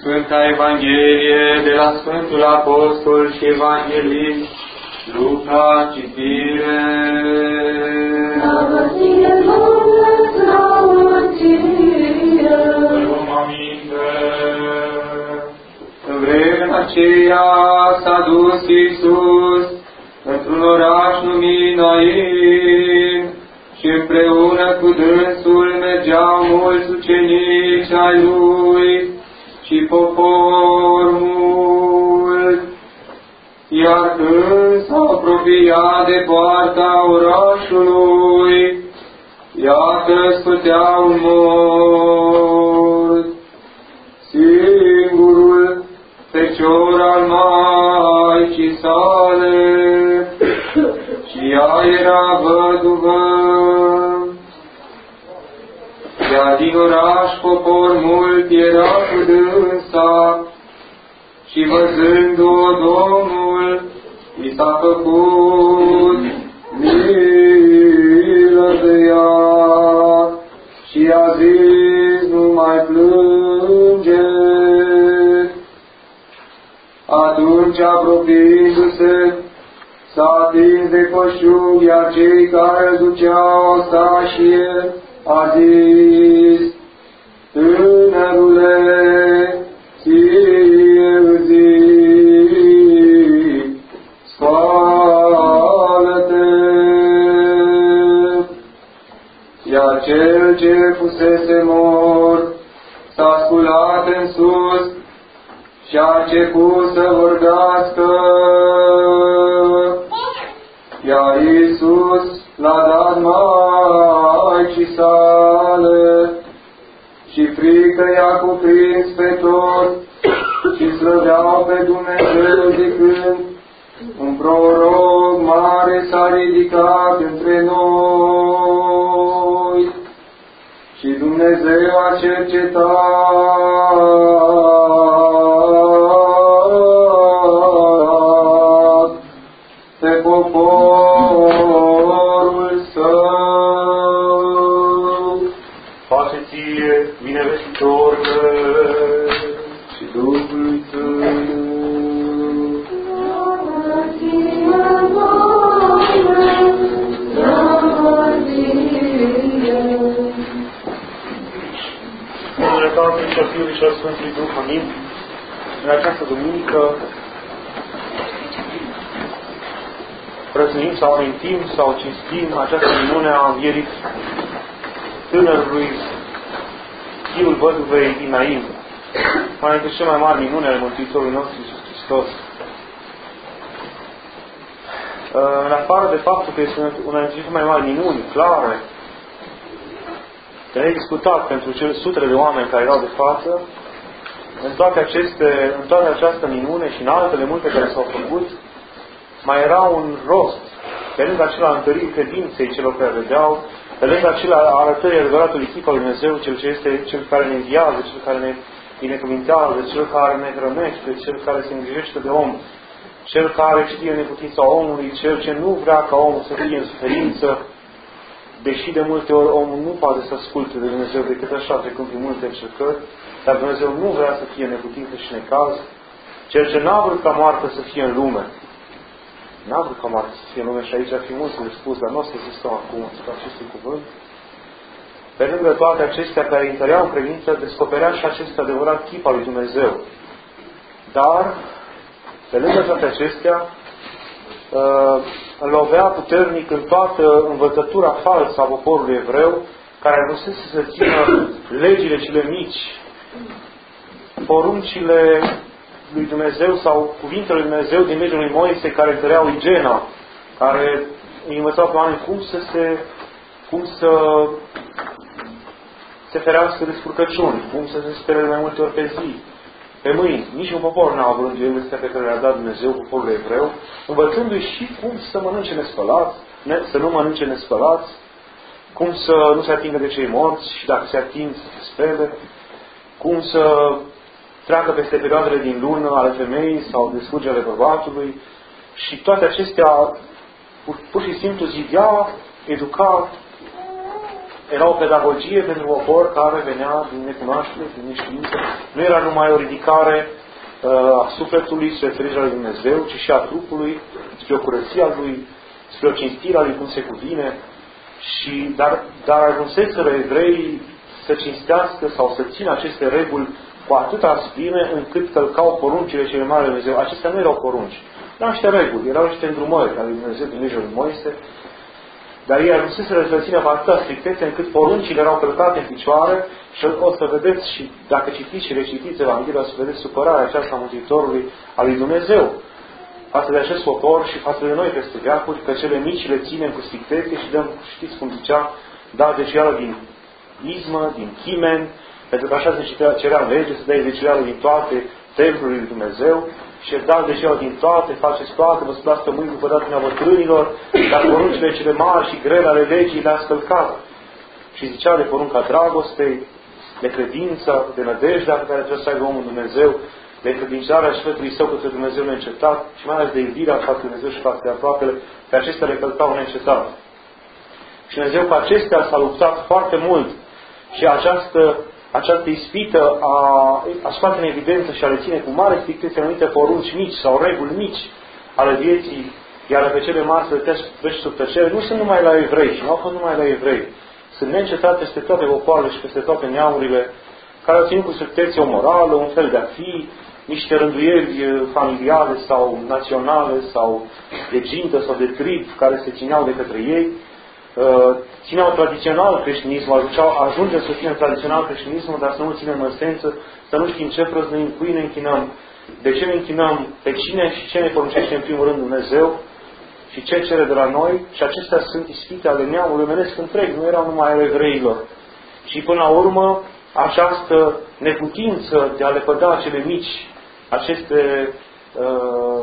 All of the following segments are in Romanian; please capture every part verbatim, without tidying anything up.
Sfânta Evanghelie de la Sfântul Apostol și Evanghelist Luca, citire. Slavă ție, Doamne, slavă ție! Luăm aminte. În vremea aceea s-a dus Iisus într-un oraș numit Nain și împreună cu dânsul mergeau mulți ucenici ai lui și popor mult. Iar când s-a apropiat de poarta orașului, iată scutea un mort, singurul fecior al maicii sale, și ea era văduvă. Iar din oraș popor mult era cu dânsa, și văzându-o Domnul, i s-a făcut milă de ea și a zis: nu mai plânge. Atunci, apropiindu-se, s-a atins de coșug, iar cei care îl duceau sta și el a zis: tânărule, ție îți zic, scoală-te. Iar cel ce fusese mort s-a sculat în sus și a început să vorbească. Iar Iisus l-a dat maicii sale și frică i-a cuprins pe toți și slăveau pe Dumnezeu zicând: un proroc mare s-a ridicat între noi și Dumnezeu a cercetat pe poporul său. Pace ție, binevestitorule, și Duhului tău. Slavă ție, Doamne, slavă ție! în numele Tatălui și al Fiului și al Sfântului Duh, amin. În această duminică prăznuim sau amintim sau cinstim această minune a învierii tânărului, fiul văduvei din Nain, una dintre cele mai mari minune ale Mântuitorului nostru Iisus Hristos. În afară de faptul că este una dintre cele mai mari minuni, clare, de nediscutat pentru cele sutele de oameni care erau de față, în toate, aceste, în toate această minune și în altele multe care s-au făcut, mai era un rost, pe lângă acela întării credinței celor care vedeau, pe lângă acela arătării adevăratului chip al lui Dumnezeu, cel ce este cel care ne înviază, cel care ne binecuvintează, cel care ne hrănește, cel care se îngrijește de om, cel care știe neputința omului, cel ce nu vrea ca omul să fie în suferință, deși de multe ori omul nu poate să asculte de Dumnezeu decât așa, trecând prin multe încercări, dar Dumnezeu nu vrea să fie neputință și necaz, cel ce n-a vrut ca moartă să fie în lume. N-a vrut ca moartă să fie în lume și aici ar fi mult de spus, dar nu o să zistăm acum asupra acestui cuvânt. Pe lângă toate acestea care întăreau în credință, descoperea și acest adevărat chip al lui Dumnezeu. Dar, pe lângă toate acestea, îl lovea puternic în toată învățătura falsă a poporului evreu, care vrusese să țină legile cele mici, poruncile lui Dumnezeu sau cuvintele lui Dumnezeu din legea lui Moise, care întăreau igiena, care îi învățau pe oameni cum să se, cum să se ferească de spurcăciuni, cum să se spere mai multe ori pe zi, pe mâini. Nici un popor n-a avut rânduielile astea pe care le-a dat Dumnezeu poporului evreu, învățându-i și cum să mănânce nespălați, să nu mănânce nespălați, cum să nu se atingă de cei morți și dacă se ating să se spele, cum să treacă peste perioadele din lună ale femeii sau de slujile ale bărbatului, și toate acestea pur, pur și simplu zidea, educa era o pedagogie pentru popor care venea din necunoaștere, din neștiință. Nu era numai o ridicare uh, a sufletului spre ferirea lui Dumnezeu, ci și a trupului, spre o curăție a lui, spre o cinstire a lui cum se cuvine. Și, dar, dar ajunseseră evreii să cinstească sau să țină aceste reguli cu atâta asprime încât călcau poruncile cele mari de Dumnezeu. Acestea nu erau porunci. Erau niște reguli, erau niște îndrumări ale lui Dumnezeu din legea lui Moise, dar ei ajunseseră să țină cu atâta strictețe încât poruncile erau călcate în picioare și o să vedeți, și dacă citiți și recitiți Evanghelia, o să vedeți supărarea aceasta a Mântuitorului al lui Dumnezeu față de acest popor și față de noi peste veacuri, că cele mici le ținem cu strictețe și dăm, știți cum zicea, da zeciuială din izmă, din chimen, pentru că așa se cerea în lege, să dai zeciuială din toate templurile lui Dumnezeu și da zeciuială din toate, faceți toate, vă splască mâini după datina bătrânilor, dar poruncile cele mari și grele ale legii le-a scălcat. Și zicea de porunca dragostei, de credința, de nădejdea pe care trebuie să aibă omul Dumnezeu, de încredințarea sfântului său către Dumnezeu neîncetat și mai ales de iubirea față de Dumnezeu și față de aproapele, pe acestea le călcau neîncetat. Și Dumnezeu cu acestea s-a luptat foarte mult și această, această ispită a, a scoate în evidență și a le ține cu mare strictețe anumite porunci mici sau reguli mici ale vieții, iar pe cele mari să le treci sub tăcere, nu sunt numai la evrei și nu au fost numai la evrei. Sunt neîncetat peste toate popoarele și peste toate neamurile care au ținut cu strictețe o morală, un fel de a fi, niște rânduieli familiale sau naționale sau de gintă sau de trib care se țineau de către ei. Țineau tradițional creștinismul, ajungem să ținem tradițional creștinismul, dar să nu ținem în esență, să nu știm ce prăznuim, cui ne închinăm, de ce ne închinăm, pe cine și ce ne poruncește în primul rând Dumnezeu și ce cere de la noi. Și acestea sunt ispite ale neamului omenesc întreg, nu erau numai ale evreilor. Și până la urmă, această neputință de a lepăda cele mici, aceste, uh,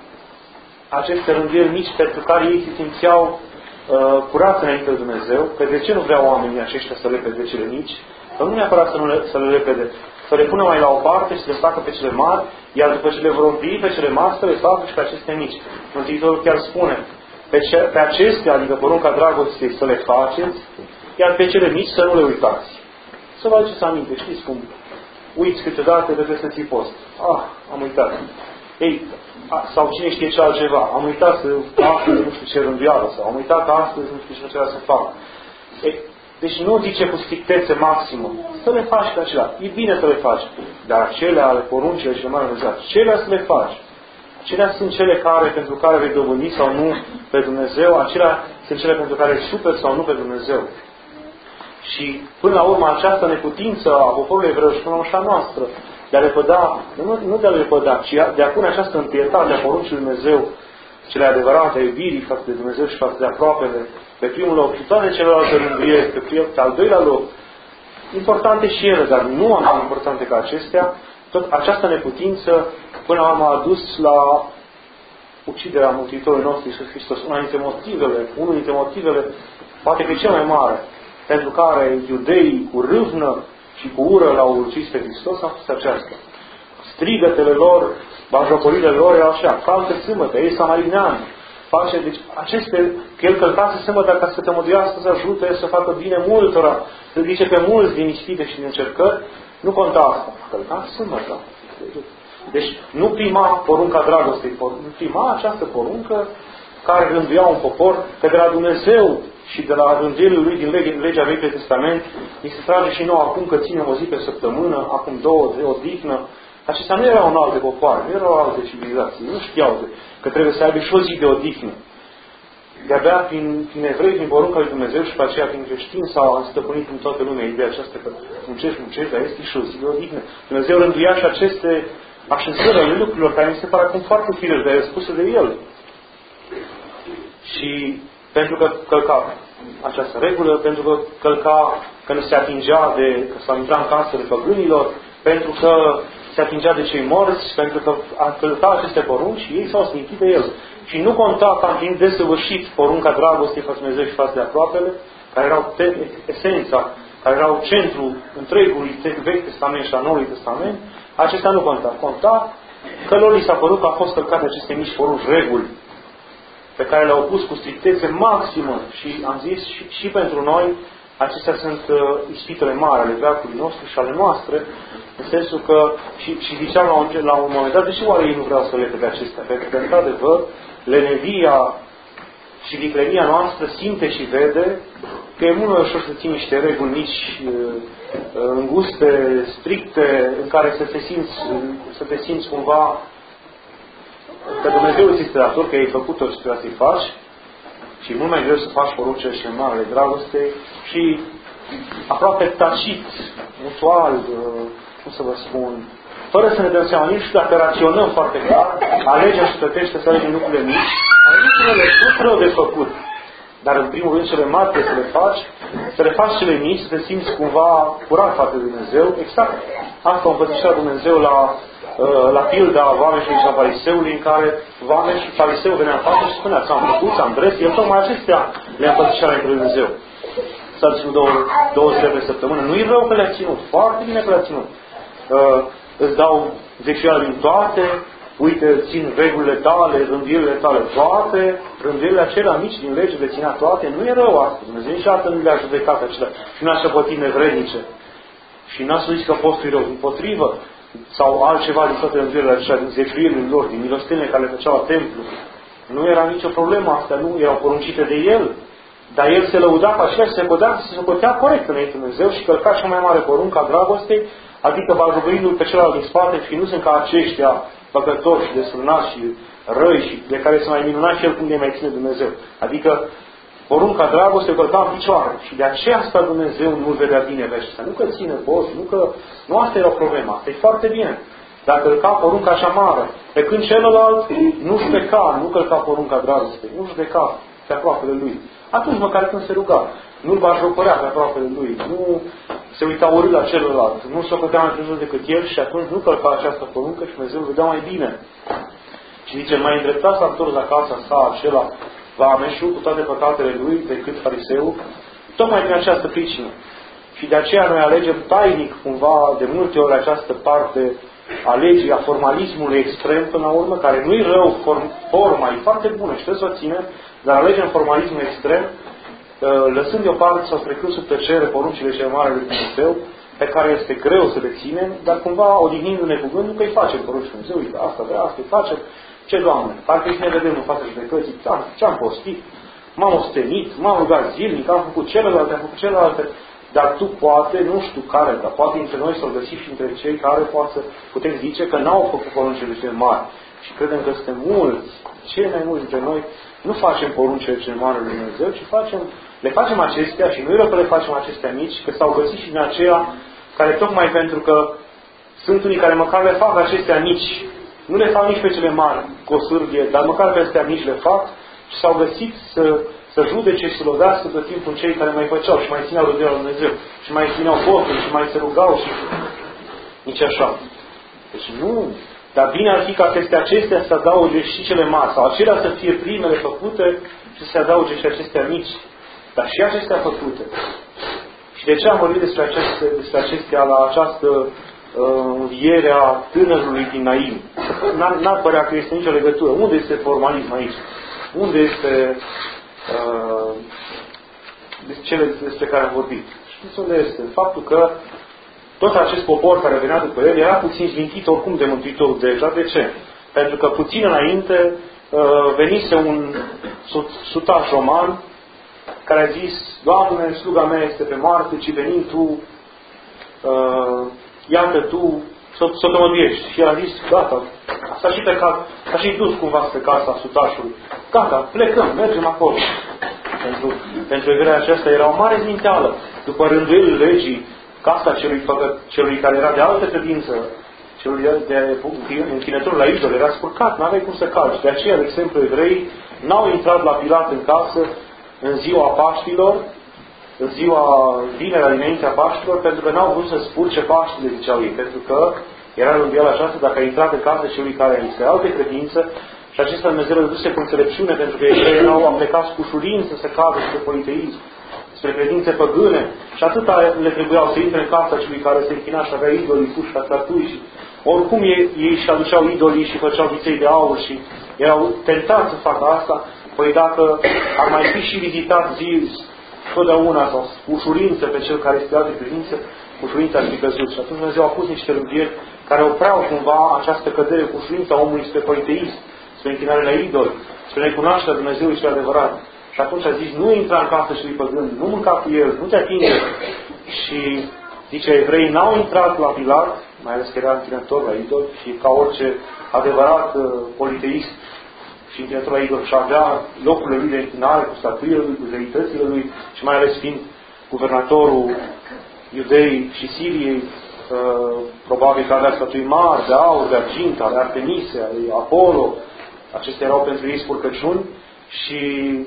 aceste rânduieli mici pentru care ei se simțeau uh, curați înainte de Dumnezeu, că de ce nu vreau oamenii aceștia să lepede cele mici? Că nu neapărat să, nu le, să le lepede, să le pună mai la o parte și să le facă pe cele mari, iar după ce le vor împii pe cele mari, să le facă și pe aceste mici. Mântuitorul chiar spune, pe, ce, pe acestea, adică porunca dragostei, să le faceți, iar pe cele mici să nu le uitați. Să vă aduceți aminte, știți cum uiți câteodată, trebuie să ții post. Ah, am uitat. Ei, a, sau cine știe ce altceva. Am uitat să astăzi nu știu ce rânduială, sau am uitat că astăzi nu știu ce trebuie să fac. Ei, deci nu zice cu strictețe maximă. Să le faci pe acelea. E bine să le faci. Dar acelea ale poruncile și mai Dumnezeu, acelea să le faci. Acelea sunt cele care, pentru care vei dobândi sau nu pe Dumnezeu, acelea sunt cele pentru care superi sau nu pe Dumnezeu. Și până la urmă această neputință a poporului evreu și până la noastră de a lepăda, nu, nu de a lepăda, ci de a pune această întâietate a poruncii lui Dumnezeu, cele adevărate, iubirii față de Dumnezeu și față de aproapele, pe primul loc și toate celelalte rânduieli, pe, pe al doilea loc, importante și ele, dar nu mai importante ca acestea, tot această neputință până la urmă a dus la uciderea Mântuitorului nostru Iisus Hristos. Una dintre motivele, unul dintre motivele, poate că cel mai mare, pentru care iudeii cu râvnă și cu ură l-au ucis pe Hristos, a fost aceasta. Strigătele lor, bajocorile lor erau așa, calcă sâmbătă, ei samarineani, face, deci aceste, că el călcase sâmbătă ca să tămăduiască, să ajute să facă bine multora, să zice pe mulți din ispite și din încercări, nu conta asta, călca sâmbătă. Deci nu prima porunca dragostei, nu prima această poruncă care rânduia un popor, că de la Dumnezeu și de la rânduielile lui din lege, legea Vechiului Testament, ni se trage și nou acum că ținem o zi pe săptămână, acum două, o odihnă. Acestea nu erau în alte popoare, nu erau alte civilizații, nu știau de, că trebuie să aibă și o zi de odihnă. De-abia prin, prin evrei, prin porunca lui Dumnezeu și pe aceea prin creștini s-au stăpânit în toată lumea ideea aceasta că muncești, muncești, dar este și o zi de odihnă. Dumnezeu rânduia și aceste așezări ale lucrurilor care mi se pare acum foarte firești, dar e spuse de El. Și pentru că călca această regulă, pentru că călca că nu se atingea de, că s-a intrat în casele păgânilor, pentru că se atingea de cei morți, pentru că a călca aceste porunci și ei s-au smintit de El. Și nu conta că am fiind desăvârșit porunca dragostei față de Dumnezeu și față de aproapele, care erau esența, care erau centrul întregului Vechi Testament și a Noului Testament, acestea nu conta. Conta că lor li s-a părut că au fost călcate aceste mici porunci, reguli, pe care le-au pus cu strictețe maximă și am zis și, și pentru noi acestea sunt uh, ispitele mari ale veacului nostru și ale noastre, în sensul că, și, și ziceam la un, la un moment dat, deși oare ei nu vreau să lege de acestea? Pentru că, într-adevăr, lenevia și viclenia noastră simte și vede că e mult mai ușor să ții niște reguli mici, înguste, stricte, în care să te simți, să te simți cumva că Dumnezeu îți este dator, că ai făcut tot ce trebuie să-i faci și e mult mai greu să faci poruncile și în marele dragostei și aproape tacit, mutual, cum să vă spun, fără să ne dăm seama, nici dacă raționăm foarte clar, alegem și plătește să alegem lucrurile mici, lucrurile nu rău de făcut, dar în primul rând cele mari trebuie să le faci, să le faci cele mici, să te simți cumva curat față de Dumnezeu. Exact asta a învățat Dumnezeu la, la pilda vameșului și a fariseului, în care vameș și fariseu venea în față și spunea, ți-am făcut, ți-am dres, el tocmai acestea le-a împățișat între Dumnezeu. S-a ținut două, două zile pe săptămână. Nu-i rău că le-a ținut, foarte bine că le-a ținut. Uh, îți dau zeciuială din toate, uite, țin regulile tale, rânduielile tale toate, rânduielile acelea mici din lege le ținea toate, nu e rău asta. Dumnezeu niciodată nu le-a judecat acelea și nu a șăpătit nevrednice. Și n-a spus că postul e rău, împotrivă, sau altceva din toate rânduielile acelea, din zeciuielile lor, din milostenile care le făceau la templu. Nu era nicio problemă asta, nu erau poruncite de el. Dar el se lăuda ca aceea și se pădea, se socotea corect înainte Dumnezeu și călca cea mai mare poruncă a dragostei, adică bajoguindu-l pe celălalt din spate și nu sunt ca aceștia păcători și desfrânați și răi și de care se mai minuna și el cum de mai ține Dumnezeu. Adică porunca dragostei o călca în picioare și de aceea asta Dumnezeu nu-l vedea bine pe acesta. Nu că ține post, nu că... Nu asta era problema, asta e foarte bine. Dar călca porunca așa mare, pe când celălalt nu judeca, nu călca porunca dragostei, nu judeca pe aproapele lui. Atunci măcar când se ruga, nu-l bajocărea pe aproapele lui, nu se uita urât la celălalt, nu se ocătea mai presus decât el și atunci nu călca această poruncă și Dumnezeu îl vedea mai bine. Și zice, mai îndreptat s-a întors la casa sa acela vameșul cu toate păcatele lui decât fariseu, tocmai din această pricină. Și de aceea noi alegem tainic cumva de multe ori această parte a legii, a formalismului extrem până la urmă, care nu-i rău, form, forma e foarte bună și trebuie să o ținem, dar alegem formalismul extrem, lăsând deoparte sau trecând sub tăcere poruncile cele mari lui Dumnezeu, pe care este greu să le ținem, dar cumva odihnindu-ne cu gândul că îi facem poruncile Dumnezeu, uite, asta vrea, asta îi facem. Ce, Doamne? Parcă și ne vedem în fața judecății, ce-am postit, m-am ostenit, m-am rugat zilnic, am făcut celelalte, am făcut celelalte, dar tu poate, nu știu care, dar poate între noi să-l găsim și între cei care poate să putem zice că n-au făcut poruncile cele mari. Și credem că suntem mulți, cei mai mulți dintre noi, nu facem poruncile cele mari lui Dumnezeu, ci facem, le facem acestea și nu e rău că le facem acestea mici, că s-au găsit și din aceea care tocmai pentru că sunt unii care măcar le fac acestea mici, nu le fac nici pe cele mari cu o sârghie, dar măcar pe astea mici le fac și s-au găsit să, să judece și să lovească tot timpul cei care mai făceau și mai țineau rugarea lui Dumnezeu și mai țineau postul și mai se rugau și nici așa. Deci nu... Dar bine ar fi ca peste acestea să adauge și cele mari, sau acelea să fie primele făcute și să se adauge și acestea mici, dar și acestea făcute. Și de ce am vorbit despre acestea, despre acestea la această uh, înviere a tânărului din Naim? N-ar părea că este nicio legătură. Unde este formalism aici? Unde este uh, cele despre care am vorbit? Știți unde este? Faptul că tot acest popor care venea după el era puțin zmintit oricum de Mântuitorul deja. De ce? Pentru că puțin înainte uh, venise un sutaș roman care a zis, Doamne, sluga mea este pe moarte, ci venind Tu, uh, iată Tu, să o tămăduiești. Și el a zis, gata, s-a și plecat, s-a și dus cumva spre casa sutașului. Gata, plecăm, mergem acolo. Pentru, pentru evreia aceasta era o mare zminteală. După rânduielile legii, casa celui, făcă, celui care era de altă credință, celui de, de închinător la idol, era spurcat, n-aveai cum să calci. De aceea, de exemplu, evreii n-au intrat la Pilat în casă în ziua Paștilor, în ziua vinerea dinaintea Paștilor, pentru că n-au vrut să spurce Paștile, ziceau ei, pentru că era rânduiala aceasta dacă a intrat în casă celui care este de altă credință și acesta Dumnezeu le duse cu înțelepciune, pentru că ei erau aplicați cu ușurință să cadă spre politeism, spre credințe păgâne și atâta le trebuiau să intre în casa celui care se închina și avea idolii puși la statui și oricum ei, ei își aduceau idolii și făceau viței de aur și erau tentați să facă asta, păi dacă ar mai fi și vizitat zi totdeauna sau cu ușurință pe cel care este de alte privință, ușurința ar fi căzut. Și atunci Dumnezeu a pus niște rânduieli care opreau cumva această cădere cu ușurința omului spre politeism, spre închinare la idol, spre necunoașterea Dumnezeului și adevărat. Și atunci a zis, nu intra în casă și lui păgân, nu mânca cu el, nu te atinge. Și zice, evreii n-au intrat la Pilat, mai ales că era închinător la idol, și ca orice adevărat uh, politeist și închinător la idol, și avea locurile lui de închinare cu statuile lui, cu zeitățile lui, și mai ales fiind guvernatorul Iudeii și Siriei, uh, probabil că avea statui mari de aur, de argint, ale Artemise, ale Apollo. Acestea erau pentru ei spurcăciuni și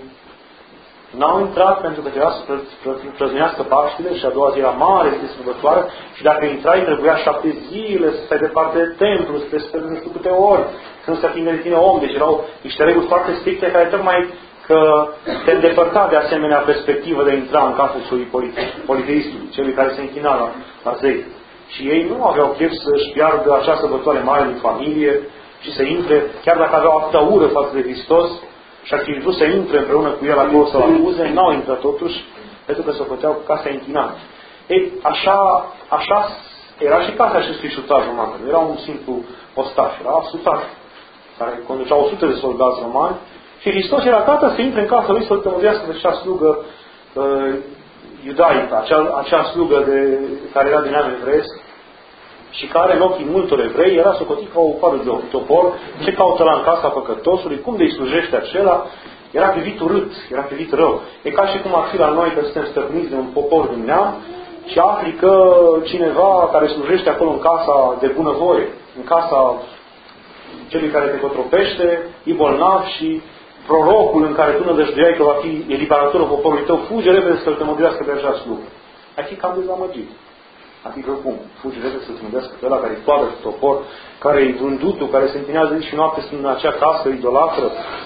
n-au intrat pentru că trebuia să prăznuiască Paștile și a doua zi era mare, de sărbătoare, și dacă intrai trebuia șapte zile să stai departe de templu, să te speri nu știu câte ori, să nu se atingă de tine om. Deci erau niște reguli foarte stricte care tocmai că te îndepărta de asemenea perspectivă de a intra în capul celui politeistului, celui care se închina la, la zei. Și ei nu aveau chef să-și piardă acea sărbătoare mare din familie și să intre, chiar dacă aveau atâta ură față de Hristos, și ar fi vrut să intre împreună cu el acolo să-l acuze, n-au intrat totuși, pentru că se făceau casa închinată. Ei, așa, așa era și casa acestui șutaș roman. Nu era un simplu ostaș, era sutaș, care conducea o sută de soldați romani, și Hristos era gata să intre în casa lui să-l tămădească de acea slugă uh, iudaică, acea, acea slugă de, care era din neam evreiesc, și care, în ochii multor evrei, era socotit ca o coadă de topor, ce caută la în casa păcătosului, cum de-i slujește acela, era privit urât, era privit rău. E ca și cum ar fi la noi că suntem stăpâniți de un popor din neam și afli că cineva care slujește acolo în casa de bunăvoie, în casa celui care te cotropește, e bolnav și prorocul în care tu nădăjduiai că va fi eliberatorul poporului tău, fuge repede să-l tămăduiască de așa slugă. Ai fi cam dezamăgit. Adică cum? Fugi repede să-l tămăduiască pe ăla care e coadă de topor, care e vândutul, care se întinează zi și noapte în acea casă idolatră.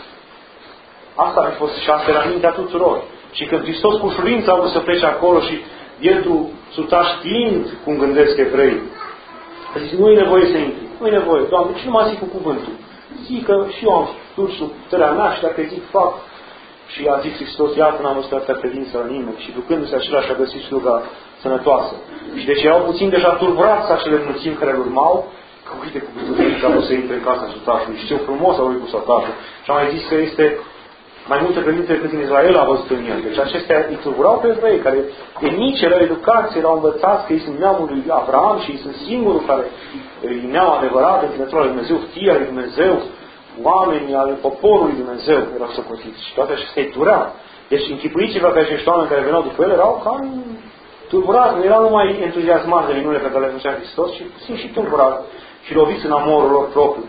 Asta ar fi fost și asta era mintea tuturor. Și când Hristos cu ușurință a vrut să plece acolo și bietul sutaș știind cum gândesc evrei, a zis, nu e nevoie să intri, nu e nevoie, Doamne, ce nu mă zic cu cuvântul? Zic că și eu am stur sub puterea mea și dacă zic, fac. Și a zis Hristos, iată, n-am văzut atâta credință la nimeni. Și ducându-se același a găsit sluga sănătoasă. Și deci erau puțin deja turbrați acele mulțimi care îl urmau, că uite cu gândurile a vrut să intre în casa sutașului. Și ce frumos a vorbit cu sutașul. Și am mai zis că este mai multă credință decât în Israel a văzut în el. Deci acestea îi turburau pe evrei, care de mici erau educați, erau învățați că ei sunt neamul lui Avram și ei sunt singurul care e neam adevărat, închinătorul lui Dumnezeu, fii al lui Dumnezeu, oamenii ale poporului Dumnezeu erau socotiți. Și toate acestea îi dureau. Deci închipuiți-vă că acești oameni care veneau după el erau cam tulburați, nu erau numai entuziasmați de minunile pe care le făcea Hristos, ci puțin și tulburați și loviți în amorul lor propriu.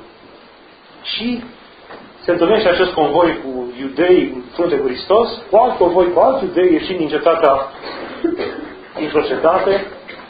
Și se întâlnește acest convoi cu iudei în frunte cu Hristos, cu alt convoi cu alți iudei ieșind din cetatea, dintr-o cetate,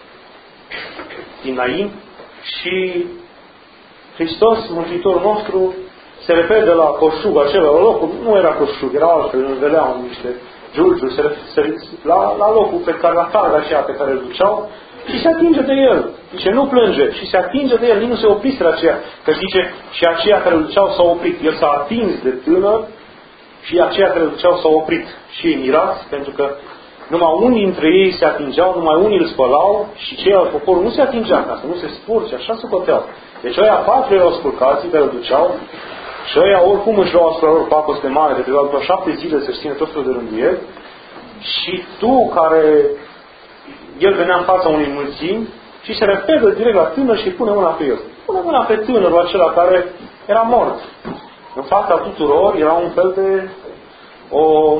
din Nain, și Hristos, Mântuitorul nostru, se repede la coșug acela, la locul, nu era coșug, era altfel, îl veleau niște giulgiuri, se, se, la, la locul pe care, la carga aceea pe care îl duceau, și se atinge de el. Zice, nu plânge. Și se atinge de el, nici nu se oprise la aceea. Că zice, și aceia care îl duceau s-au oprit. El s-a atins de tânăr și aceia care îl duceau s-au oprit. Și ei mirați, pentru că numai unii dintre ei se atingeau, numai unii îl spălau și ceilalți poporul nu se atingea ca să nu se spurce, așa se coteau. Deci ăia patru erau spurcații care îl duceau și ăia oricum își luau asupra lor pacoste mare, de trebuia după șapte zile să-și țină tot felul de rânduieli. Și tu care el venea în fața unei mulțimi și se repede direct la tânăr și pune mâna pe el. Pune mâna pe tânărul acela care era mort. În fața tuturor era un fel de o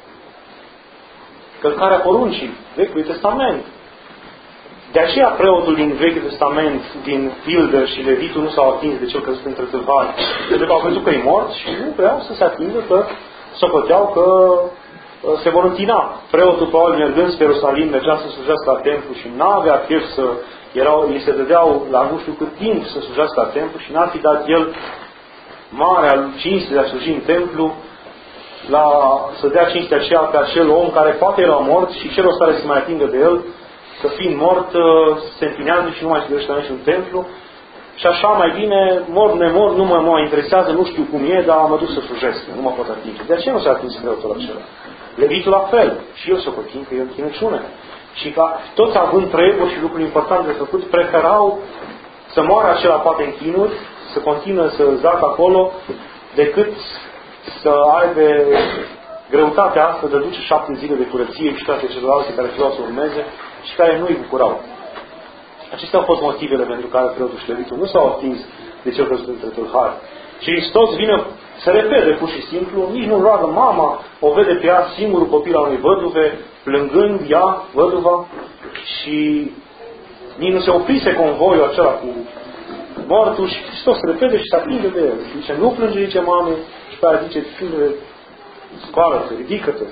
călcare a poruncii Vechiului Testament. De aceea preotul din Vechiul Testament, din Pilder și Levitul, nu s-au atins de cel căzut între tâlhari. Pentru că au crezut că e mort și nu vreau să se atingă, că socoteau că se vor întina. Preotul probabil mergând spre Ierusalim, mergea să slujească la templu și n-avea chef să erau, îi se dădeau la nu știu cât timp să slujească la templu și n-ar fi dat el marea cinste de a sluji în templu la, să dea cinstea aceea pe acel om care poate era mort și ce rost are să mai atingă de el, că fiind mort se întinează și nu mai slujește la niciun templu. și așa mai bine, mor nemor, nu mă, mă interesează, nu știu cum e, dar mă duc să slujesc, nu mă pot atinge. De aceea nu s-a atins preotul acela. Levitul la fel. Și eu să continu că e închinăciune. Și ca toți având treburi și lucruri importante de făcut, preferau să moară acela poate în chinuri, să continuă să zacă acolo, decât să aibă greutatea asta de duce șapte zile de curăție și toate celelalte care vreau să urmeze și care nu îi bucurau. Acestea au fost motivele pentru care preotul și levitul nu s-au atins de cel căzut între tâlhari. Și Hristos vine să repede pur și simplu, nici nu roagă mama, o vede pe ea singurul copil al unei văduve, plângând ea, văduva, și nici nu se oprise convoiul acela cu mortul și Hristos se repede și se atinge de el. Și zice, nu plânge, zice mame, și pe aia zice, fiule, scoală-te, ridică-te.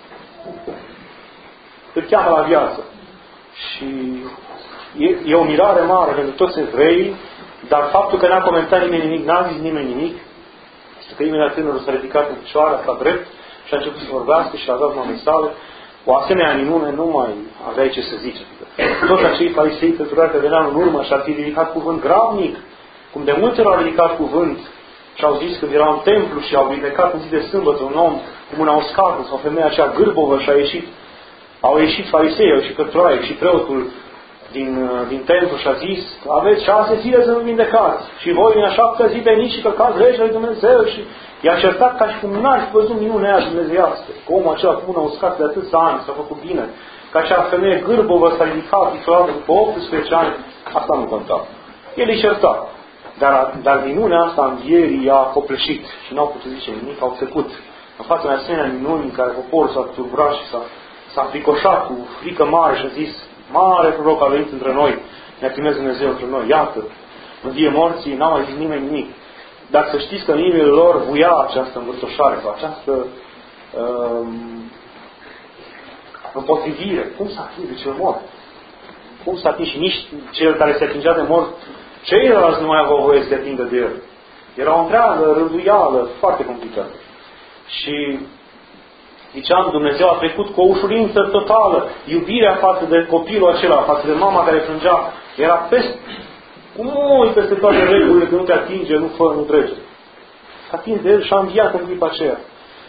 Îl cheamă la viață. Și e, e o mirare mare pentru toți evreii, dar faptul că n-a comentat nimeni nimic, n-a zis nimeni nimic, este că imediat tânărul s-a ridicat în picioare, s-a drept și a început să vorbească și a dat mamei sale. O asemenea minune nu mai aveai ce să zici. Toți acei farisei căturați că veneau în urmă și ar fi ridicat cuvânt gravnic, cum de multe ori au ridicat cuvânt și au zis când erau în templu și au ridicat în zi de sâmbătă un om cu mâna uscată sau femeia aceea gârbovă și a ieșit, au ieșit farisei, au ieșit căturaie și preotul din, din templu și a zis, aveți șase zile să nu vindecați și voi în a șaptea zi veniți și căcați legea lui Dumnezeu și i-a certat ca și cum n-ar fi văzut minunea aia dumnezeiască. Că omul acela cu mâna uscată de atâția ani s-a făcut bine. Că acea femeie gârbovă s-a ridicat titulată după optsprezece ani, asta nu conta. El îi certa. Dar, dar minunea asta a învierii i-a copleșit și n-au putut zice nimic, au trecut. În fața unei asemenea minuni în care poporul s-a turburat și s-a, s-a fricoșat cu frică mare și a zis, mare proroc a venit între noi, ne-a trimis Dumnezeu între noi, iată, învie morții, n-a mai zis nimeni nimic. Dar să știți că în inimile lor buia această învârtoșare, cu această um, împotrivire. Cum să atinge de cel mort? Cum să atinge? Și nici cel care se atingea de mort, ceilalți nu mai aveau voie să se atingă de el. Era o întreagă rânduială, foarte complicată. Și ziceam, Dumnezeu a trecut cu o ușurință totală. Iubirea față de copilul acela, față de mama care plângea, era peste, cum ui peste toate regulile, că nu te atinge, nu fă, nu trece. S-a atins de el și a înviat în clipa aceea.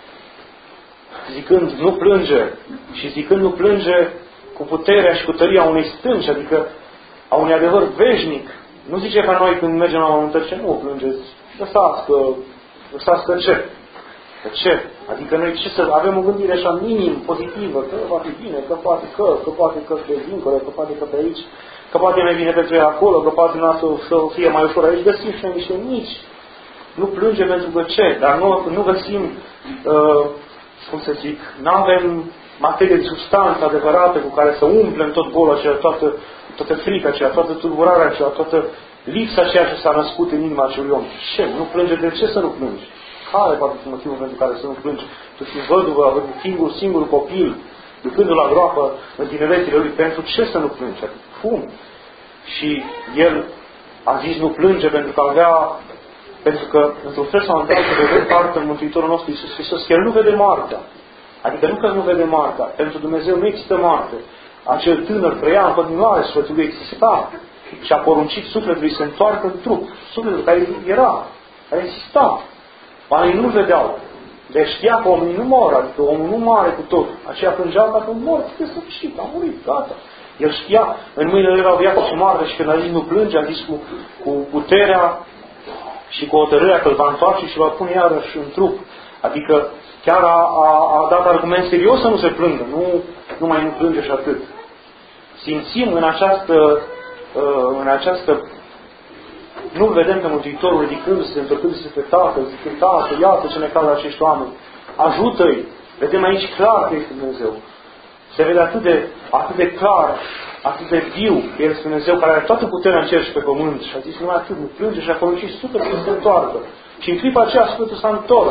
Zicând, nu plânge. Și zicând, nu plânge cu puterea și cu tăria unei stânci, adică a unui adevăr veșnic. Nu zice ca noi când mergem la mormântări, ce nu plângeți? Lăsați că, lăsați că ce? Că ce? Adică noi ce să avem o gândire așa minim, pozitivă, că va fi bine, că poate că, că poate că pe dincolo, că poate că pe aici, că poate mai bine pentru el acolo, că poate nu să, să fie mai ușor aici, găsim și niște mici. Nu plânge pentru că ce? Dar nu, nu găsim, uh, cum să zic, nu avem materie de substanță adevărată cu care să umplem tot bolul acela, toată, toată frica aceea, toată tulburarea aceea, toată lipsa aceea ce s-a născut în inima acelui om. Ce? Nu plânge? De ce să nu plângi? Care poate fi motivul pentru care să nu plângi? Tu fii văduvă, având singur, singur copil, ducându-l la groapă în tineretile lui, pentru ce să nu plângi? Cum? Și el a zis nu plânge pentru că avea, pentru că într-un fel sau într-altul vede parte în Mântuitorul nostru Iisus Hristos, el nu vede moartea. Adică nu că nu vede moartea. Pentru Dumnezeu nu există moarte. Acel tânăr trăia în continuare, sufletul lui exista și a poruncit sufletului să se întoarcă în trup. Sufletul care era, care exista. Oamenii nu vedeau. Deci știa că omul nu mor, adică omul nu moare cu tot. Aceea plângea dacă mor, de sfârșit, a murit, gata. El știa, în mâinile erau viață și moarte și când a zis nu plânge, a zis cu, cu puterea și cu hotărârea că îl va întoarce și va pune iarăși în trup. Adică chiar a, a, a dat argument serios să nu se plângă, nu, nu mai nu plânge și atât. Simțim în această, în această nu-L vedem pe Mântuitorul ridicându-se, întorcându-se pe Tatăl, zicând, Tată, iată ce ne cală acești oameni. Ajută-i! Vedem aici clar că este Dumnezeu. Se vede atât de, atât de clar, atât de viu că El este Dumnezeu care are toată puterea în cer și pe pământ. Și a zis numai atât, nu plânge și a poruncit sufletul să se întoarcă. Și în clipa aceea sufletul s-a întors.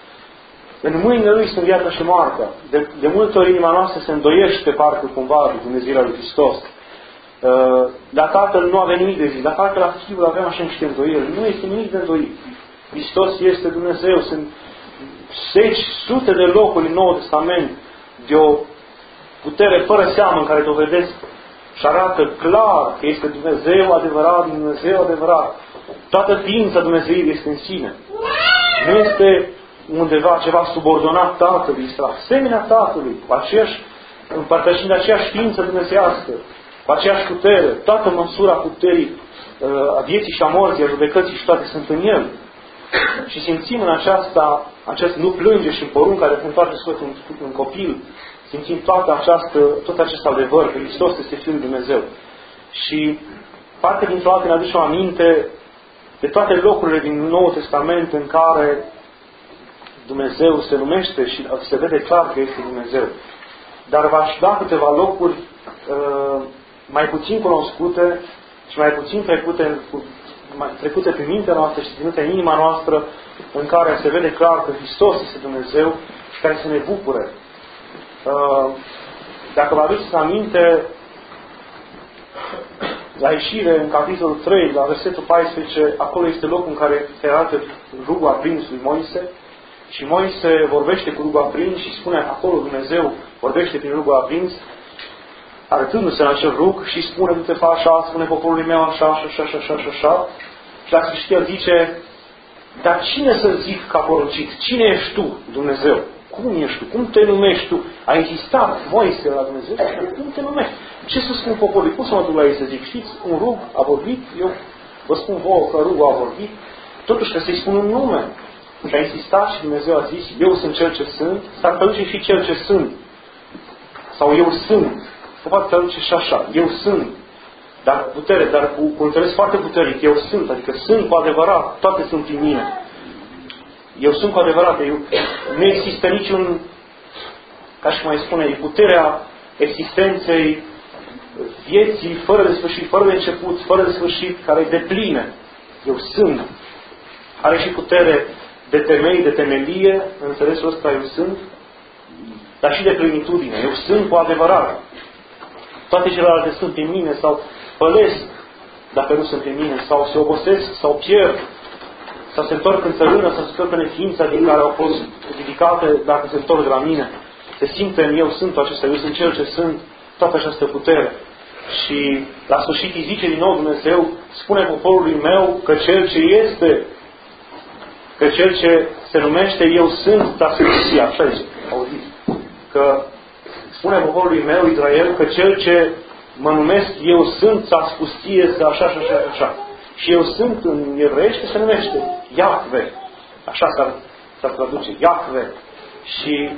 În mâinile Lui sunt viața și moartea. De, de multe ori inima noastră se îndoiește parcă cumva de Dumnezeirea Lui Hristos. La Tatăl nu avea nimic de zis, la Tatăl la Fiul avea așa niște îndoieli. Nu este nimic de îndoit. Hristos este Dumnezeu. Sunt zeci, sute de locuri în Noul Testament de o putere fără seamă în care dovedesc și arată clar că este Dumnezeu adevărat, Dumnezeu adevărat. Toată ființa Dumnezeirii este în sine. Nu este undeva ceva subordonat Tatălui, este asemenea Tatălui, cu aceeași, împărtășind aceeași ființă dumnezeiască, cu aceeași putere, toată măsura puterii, a vieții și a morții, a judecății și toate sunt în El. Și simțim în aceasta, acest nu plânge și în porunca de a întoarce sufletul în, în copil, simțim toată această, tot acest adevăr, că Hristos este Fiul lui Dumnezeu. Și parte dintr-o dată ne aducem aminte de toate locurile din Noul Testament în care Dumnezeu se numește și se vede clar că este Dumnezeu. Dar v-aș da câteva locuri uh, mai puțin cunoscute și mai puțin trecute, mai trecute prin mintea noastră și ținute în inima noastră, în care se vede clar că Hristos este Dumnezeu și care să ne bucure. Uh, dacă vă aduceți aminte, la ieșire, în capitolul trei, la versetul paisprezece, acolo este locul în care se arată rugul aprins lui Moise. Și Moise vorbește cu rugul aprins și spune acolo Dumnezeu vorbește prin rugul aprins, arătându-se la acel rug și spune, nu te faci așa, spune poporului meu așa, așa, așa, așa, așa, așa. Și la sfârșit el zice, dar cine să zic că a poruncit? Cine ești tu, Dumnezeu? Cum ești tu? Cum te numești tu? A insistat Moise la Dumnezeu, cum te numești? Ce să spun poporului? Cum să mă duc la ei să zic? Știți, un rug a vorbit, eu vă spun vouă că rugul a vorbit, totuși că să-i spun un nume. Și a insistat și Dumnezeu a zis, eu sunt cel ce sunt, s-ar traduce și cel ce sunt. Sau eu sunt. Se poate traduce și așa, eu sunt. Dar cu putere, dar cu, cu interes foarte puternic, eu sunt, adică sunt cu adevărat, toate sunt în mine. Eu sunt cu adevărat, eu, nu există niciun, ca și mai spune, e puterea existenței vieții fără de sfârșit, fără de început, fără de sfârșit, care e deplină. Eu sunt. Are și putere de temei, de temelie, în înțelesul ăsta eu sunt, dar și de plenitudine. Eu sunt cu adevărat. Toate celelalte sunt în mine sau pălesc dacă nu sunt în mine, sau se obosesc, sau pierd, sau se întorc în țărână, sau se întorc în neființa din care au fost ridicate dacă se întorc de la mine. Se simte în eu sunt acesta, eu sunt cel ce sunt, toată această putere. Și la sfârșit îi zice din nou Dumnezeu, spune poporului meu că cel ce este, că cel ce se numește eu sunt, dar să fie, așa zice, auziți, că spune poporului meu, Israel, că cel ce mă numesc eu sunt, s-a spus ție, să așa, așa, așa, așa. Și eu sunt în evreiește se numește Iahve. Așa s-ar, s-ar traduce, Iahve. Și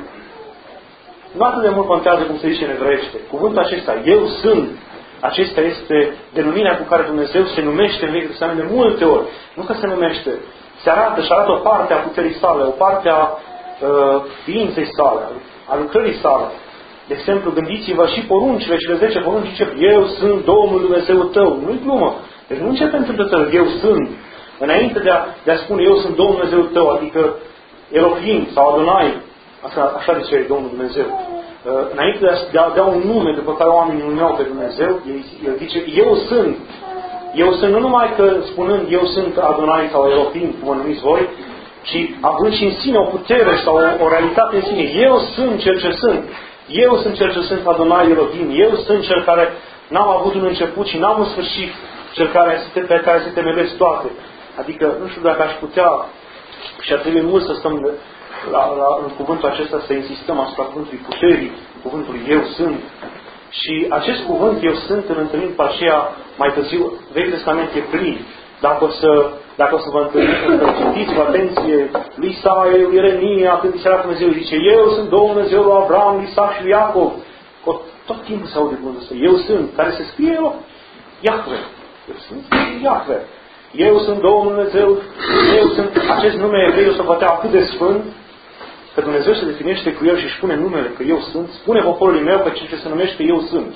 nu atât de mult contează cum se zice în evreiește. Cuvântul acesta, eu sunt, acesta este denumirea cu care Dumnezeu se numește în Vechiul Testament de multe ori. Nu că se numește, se arată și arată o parte a puterii sale, o parte a uh, ființei sale, a lucrării sale. De exemplu, gândiți-vă și poruncile, cele zece porunci, zice, eu sunt Domnul Dumnezeu tău. Nu-i glumă. Deci nu începe întâmplător, eu sunt. Înainte de a, de a spune, eu sunt Domnul Dumnezeu tău, adică Elohim sau Adonai, așa, așa zice Domnul Dumnezeu. Uh, înainte de a, de a dea un nume după care oamenii numeau pe Dumnezeu, el, el zice, eu sunt. Eu sunt nu numai că spunând, eu sunt Adonai sau Elohim, cum mă numiți voi, ci având și în sine o putere sau o, o realitate în sine. Eu sunt cel ce sunt. Eu sunt cel ce sunt Adonai Elohim. Eu sunt cel care n-am avut un început și n-am un sfârșit, cel care, pe care se temelesc toate. Adică, nu știu dacă aș putea, și ar trebui mult să stăm la, la, în cuvântul acesta, să insistăm asupra cuvântului puterii, cuvântului eu sunt. Și acest cuvânt eu sunt, îl întâlnim pe aceea mai târziu, Vechiul Testament e plin. Dacă o să, dacă o să vă întâlniți, să citiți cu atenție lui Isaia, lui Ieremia, când se arată Dumnezeu, zice, eu sunt Domnul Dumnezeu lui Avram, lui Isaac și lui Iacov. Tot timpul se aude cuvântul ăsta. Eu sunt, care se scrie eu? Iahve. Eu sunt Iahve. Eu sunt Domnul Dumnezeu, eu sunt, acest nume evrei o să vă atât de sfânt, că Dumnezeu se definește cu el și își pune numele, că eu sunt, spune poporului meu că cel ce se numește eu sunt.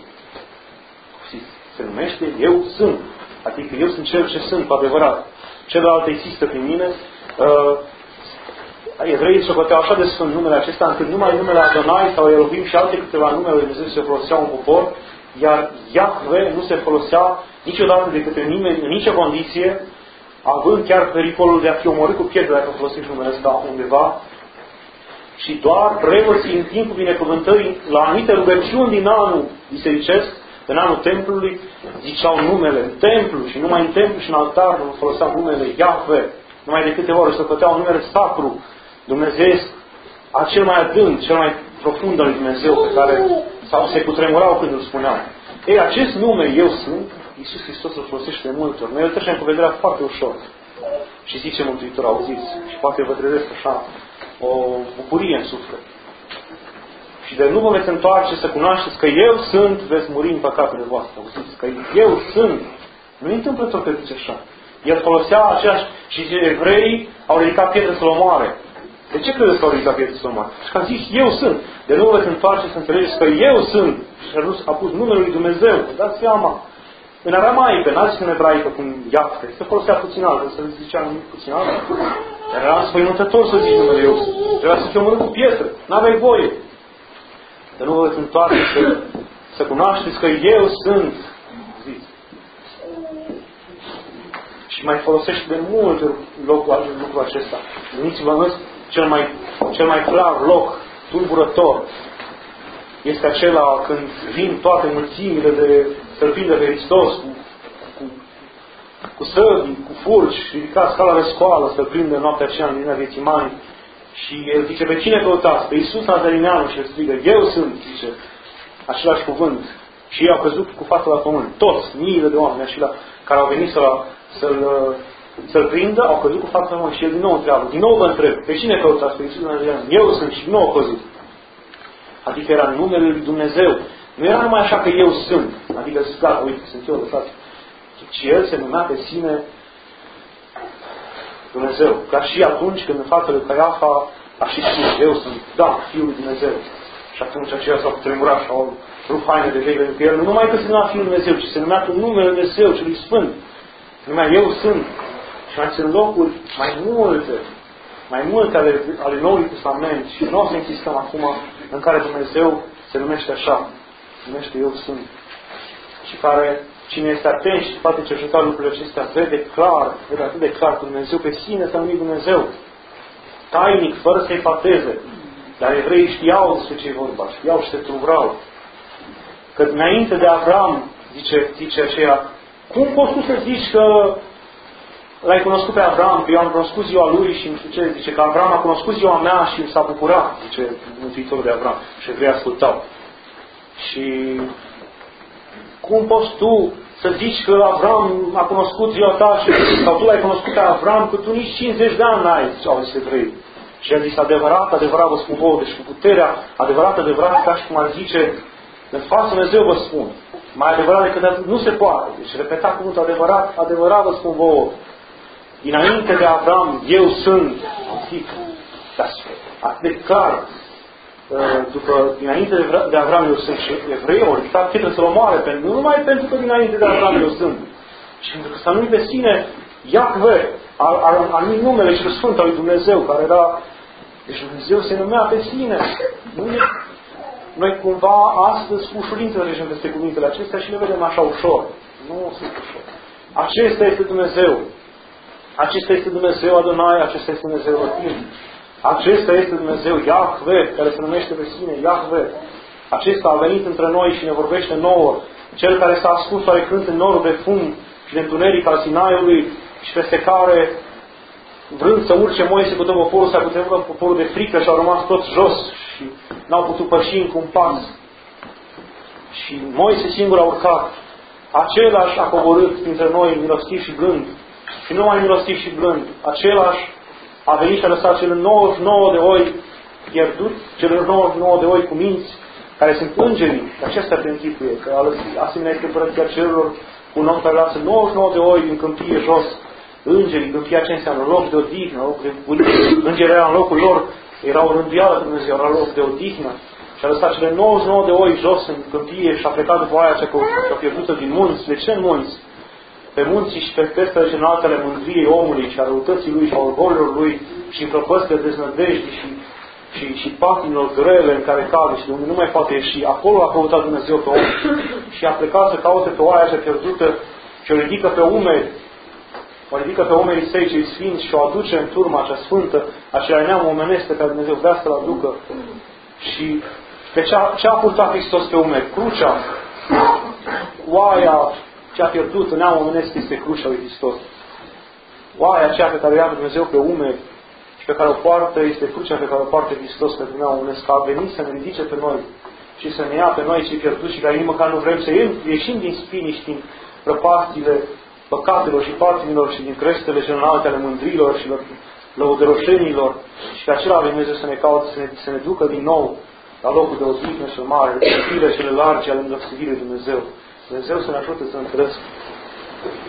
Se numește eu sunt. Adică eu sunt cel ce sunt, cu adevărat. Celălalt există prin mine. Uh, evreii se băteau așa de sfânt numele acesta, încât numai numele Adonai sau Elohim și alte câteva numele lui Dumnezeu se foloseau în popor, iar Iahve nu se folosea niciodată de către nimeni, în nicio condiție, având chiar pericolul de a fi omorât cu pietre dacă folosești numele ăsta undeva. Și doar preoții în timpul binecuvântării, la anumite rugăciuni din anul bisericesc, în anul templului, ziceau numele în templu și numai în templu și în altar foloseau numele Iahve. Numai de câteva ori se făteau numele sacru, Dumnezeiesc, acel mai adânc, cel mai profund al lui Dumnezeu, pe care sau se cutremurau când îl spuneau. Ei, acest nume, Eu sunt, Iisus Hristos îl folosește de multe ori. Noi îl trecem cu vederea foarte ușor. Și zice Mântuitor, auziți, și poate vă trezesc așa o bucurie în suflet. Și de nu vă veți întoarce să cunoașteți că Eu sunt, veți muri în păcatele voastre. Auziți, că Eu sunt. Nu-i întâmplător că zice așa. El folosea aceeași și evreii au ridicat pietre să-l omoare. De ce credeți că au ridicat pietre să-l omoare? Și că a zis, Eu sunt. De nu vă veți întoarce să înțelegeți că Eu sunt. Și a pus numele lui Dumnezeu. Vă dați seama. În aramaică, n-a zis în ebraică cum Iahve. Se folosea puțin altfel, să zicea nimic puțin altfel. Dar era înspăimântător să zici numele Eu sunt. Trebuia să fie omorât cu pietre. N-aveai voie. De nu vă veți întoarce să, să cunoașteți că Eu sunt. Ziți. Și mai folosește de multe locul, lucrul acesta. Gândiți-vă, cel mai, cel mai clar loc, tulburător, este acela când vin toate mulțimile de sărbind de Hristos cu, cu, cu săbii, cu furci, ridicați ca la răscoală, să prindă noaptea aceea în linia vieții mani. Și el zice, pe cine căutați? Pe Iisus Nazarineanu. Și el strigă, Eu sunt, zice, același cuvânt. Și ei au căzut cu fața la pământ. Toți, miile de oameni acelea care au venit să-l, să-l, să-l prindă, au căzut cu fața la pământ. Și el din nou întreabă, din nou vă întreb, pe cine căutați? Pe Iisus Nazarineanu. Eu sunt și din nou au căzut. Adică era numele lui Dumnezeu. Nu era numai așa că Eu sunt. Adică zic, gata, uite, sunt eu, lăsați. Ci El se numea pe sine Dumnezeu. Ca și atunci când în fața lui Caiafa a și spus, Eu sunt, da, Fiul lui Dumnezeu. Și atunci aceia s-au cutremurat și au rupt haine de vei, pentru că El nu numai că se numea Fiul lui Dumnezeu, ci se numea cu numele Dumnezeu, celui Sfânt. Se numea Eu sunt. Și mai sunt locuri mai multe, mai multe ale, ale Noului Testament. Și nu o să insistăm acum în care Dumnezeu se numește așa. Se numește Eu sunt. Și care, cine este atent și poate cerceta lucrurile acestea, vede clar, vede atât de clar că Dumnezeu pe sine s-a numit Dumnezeu. Tainic, fără să-i fateze. Dar evreii știau despre ce e vorba. Știau și se truvrau. Că înainte de Avram, zice, zice aceea, cum poți tu să zici că l-ai cunoscut pe Avram, că eu am cunoscut ziua lui și nu știu ce, zice că Avram a cunoscut ziua mea și s-a bucurat, zice Mântuitorul de Avram. Și evrei ascultau. Și cum poți tu să zici că Avram a cunoscut ziua ta și, sau tu l-ai cunoscut pe Avram, că tu nici cincizeci de ani n-ai, au zis evrei. Și a zis, adevărat, adevărat vă spun vouă, deci cu puterea, adevărat, adevărat, ca și cum ar zice, în fața Dumnezeu vă spun. Mai adevărat decât atât, nu se poate. Deci repeta cuvântul adevărat, adevărat vă spun vouă. Dinainte de Avram, eu sunt, zic, atât de clar, după, dinainte de Avram eu sunt și evrei, au ridicat pietre să-l omoare, nu numai pentru că dinainte de Avram eu sunt, ci pentru că s-a numit pe sine Iahve, a numit numele cel Sfânt al lui Dumnezeu, care era, deci Dumnezeu se numea pe sine. Nu e, noi cumva astăzi cu ușurință trecem peste cuvintele acestea și le vedem așa ușor. Nu sunt ușor. Acesta este Dumnezeu. Acesta este Dumnezeu Adonai, acesta este Dumnezeu Elohim. Acesta este Dumnezeu Iahve, care se numește pe sine Iahve. Acesta a venit între noi și ne vorbește nouă. Cel care s-a ascuns oarecând în norul de fum și de întuneric al Sinaiului și peste care, vrând să urce Moise cu tot poporul, s-a cutremură poporul de frică și au rămas toți jos și n-au putut păși în un pas. Și Moise singur a urcat. Același a coborât dintre noi milostiv și blând. Și nu mai milostiv și blând. Același a venit și a lăsat cele nouăzeci și nouă de oi pierdut, cele nouăzeci și nouă de oi cu minți, care sunt îngerii. Acestea se închipuie, că asemenea este împărăția cerurilor, un om care lasă nouăzeci și nouă de oi în câmpie jos. Îngerii, câmpia ce înseamnă? Loc de odihnă, loc de bunie. Îngerii erau în locul lor, erau rânduială Dumnezeu, era loc de odihnă. Și a lăsat cele nouăzeci și nouă de oi jos în câmpie și a plecat după aia cea pierdută din munți. De ce în munți? Pe munții și pe pestele celelalte mândriei omului și a răutății lui și a orgolilor lui și în prăpăstile deznădejdii și, și, și patinilor grele în care cade și de unde nu mai poate ieși. Acolo a căutat Dumnezeu pe om și a plecat să caute pe oaia cea pierdută și o ridică pe umeri. O ridică pe umerii săi cei sfinți și o aduce în turma cea sfântă, acela neam omenesc pe care Dumnezeu vrea să-l aducă. Și pe ce a, ce a purtat Hristos pe umeri? Crucea. oaia cea pierdută, neamul omenesc, este crucea lui Hristos. Oaia aceea pe care o ia Dumnezeu pe umeri și pe care o poartă este crucea pe care o poartă Hristos pentru neamul omenesc, că a venit să ne ridice pe noi și să ne ia pe noi cei pierduți și care nici măcar nu vrem să ieșim din spini și din prăpastile păcatelor și patimilor și din crestele cele înalte ale mândrilor și lăudăroșenilor și că acela Dumnezeu să ne caute, să ne, să ne ducă din nou la locul de odihnă și mare, de cele largi ale îndrăpsivirii Dumnezeu. Dumnezeu să ne ajute să înțelegem